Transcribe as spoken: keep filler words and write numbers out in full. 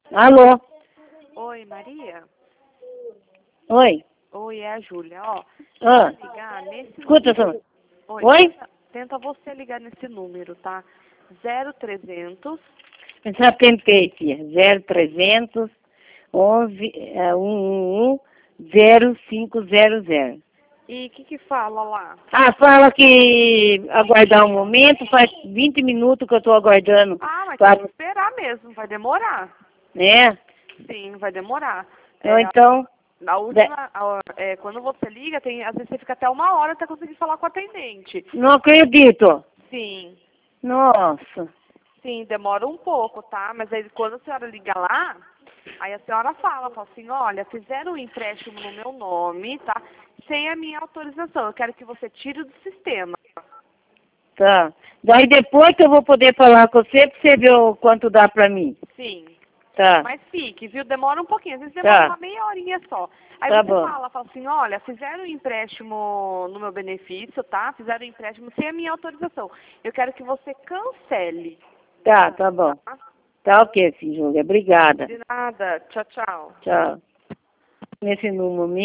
Alô? Oi, Maria? Oi? Oi, é a Júlia, ó. Ah, Tenta ligar nesse escuta, número. só. Oi, Oi? Tenta, tenta você ligar nesse número, tá? zero trezentos. Eu já tentei, filha. zero trezentos, onze, é, um um um, zero cinco zero zero. E o que que fala lá? Ah, fala que aguardar um momento, faz vinte minutos que eu estou aguardando. Ah, mas tem Pra, que esperar mesmo, vai demorar. né? Sim, vai demorar. Ou É, então, na de- última, a- é, quando você liga, tem, às vezes você fica até uma hora até conseguir falar com o atendente. não acredito. Sim, Nossa. sim, demora um pouco, tá? Mas aí quando a senhora liga lá, aí a senhora fala, fala assim, olha, fizeram um empréstimo no meu nome, tá? Sem a minha autorização. Eu quero que você tire do sistema. Tá. Daí depois que eu vou poder falar com você, pra você ver o quanto dá pra mim. Sim. Tá. Mas fique, viu? Demora um pouquinho. Às vezes demora Tá. uma meia horinha só. Aí Tá você bom. fala, fala assim, olha, fizeram um empréstimo no meu benefício, tá? Fizeram um empréstimo sem a minha autorização. Eu quero que você cancele. Tá, tá bom. Tá? Tá ok, sim, Júlia. Obrigada. De nada. Tchau, tchau. Tchau. Nesse número